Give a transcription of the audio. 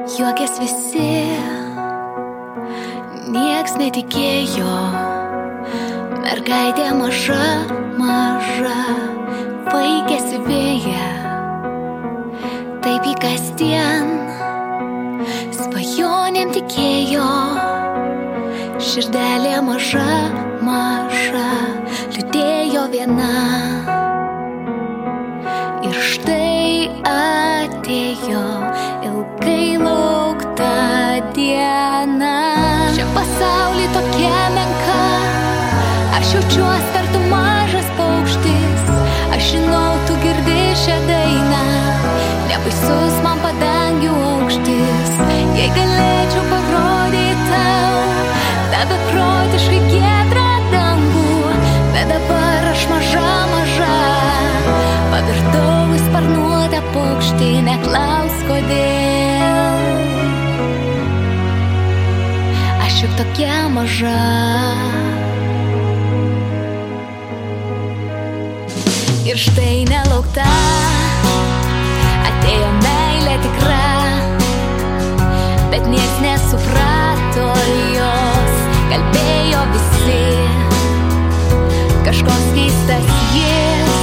Juokės visi, nieks netikėjo. Mergaitė maža, maža, vaikėsi vėją. Taip į kasdien svajonėm tikėjo. Širdelė maža, maža, liūdėjo viena. Ir štai atėjo ilgai laukta diena. Šią pasaulį tokia menka, aš jaučiuos tartum mažas paukštis. Aš žinau, tu girdi šią dainą, nebaisus man padangių aukštis. Jei galėčiau parodyti tau tą beprotiškai giedrą dangų, bet dabar aš maža, maža, pavirtau į sparnuotą paukštį, neklausk kodėl. Aš juk tokia maža. Ir štai nelaukta atėjo meilė tikra, bet nieks nesuprato jos, kalbėjo visi. Kažkoks keistas jis